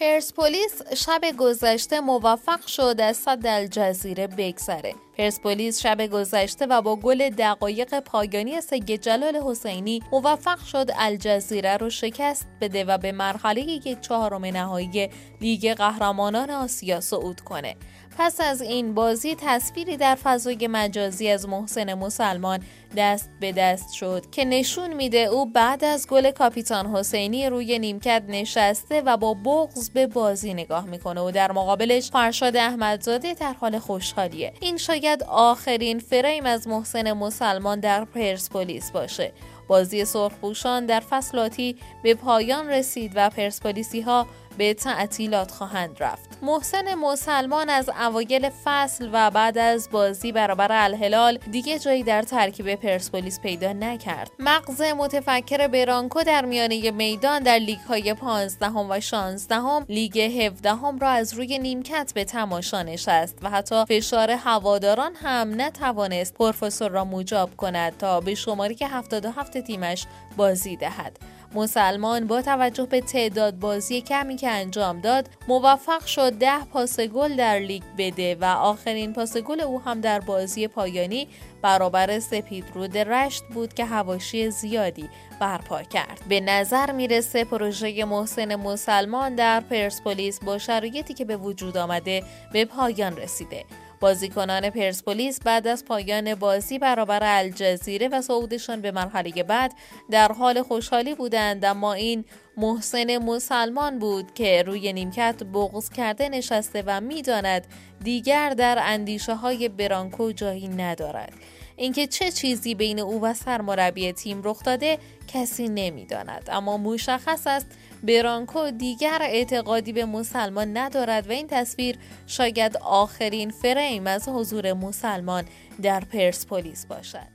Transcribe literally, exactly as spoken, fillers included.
پرسپولیس شب گذشته موفق شد از سد الجزیره بگذره. پرسپولیس شب گذشته و با گل دقایق پایانی سید جلال حسینی موفق شد الجزیره رو شکست بده و به مرحله یک چهارم نهایی لیگ قهرمانان آسیا صعود کنه. پس از این بازی تصویری در فضای مجازی از محسن مسلمان دست به دست شد که نشون میده او بعد از گل کاپیتان حسینی روی نیمکت نشسته و با بغض به بازی نگاه میکنه و در مقابلش فرشاد احمدزاده در حال خوشحالیه. این شاید آخرین فریم از محسن مسلمان در پرسپولیس باشه. بازی سرخپوشان در فصل آتی به پایان رسید و پرسپولیسی ها به تعطیلات خواهند رفت. محسن مسلمان از اوایل فصل و بعد از بازی برابر الهلال دیگه جایی در ترکیب پرسپولیس پیدا نکرد. مغز متفکر برانکو در میانه میدان در لیگ های پانزدهم و شانزدهم، لیگ هفدهم را از روی نیمکت به تماشا نشست و حتی فشار هواداران هم نتوانست پروفسور را مجاب کند تا به شماره هفتاد و هفت تیمش بازی دهد. مسلمان با توجه به تعداد بازی کمی که انجام داد موفق شد ده پاس گل در لیگ بده و آخرین پاس گل او هم در بازی پایانی برابر سپیدرود رشت بود که حواشی زیادی برپا کرد. به نظر میرسه پروژه محسن مسلمان در پرسپولیس با شرایطی که به وجود آمده به پایان رسیده. بازیکنان پرسپولیس بعد از پایان بازی برابر الجزیره و صعودشان به مرحله بعد در حال خوشحالی بودند، اما این محسن مسلمان بود که روی نیمکت بغض کرده نشسته و میداند دیگر در اندیشه های برانکو جایی ندارد. اینکه چه چیزی بین او و سرمربی تیم رخ داده کسی نمیداند، اما مشخص است برانکو دیگر اعتقادی به مسلمان ندارد و این تصویر شاید آخرین فریم از حضور مسلمان در پرسپولیس باشد.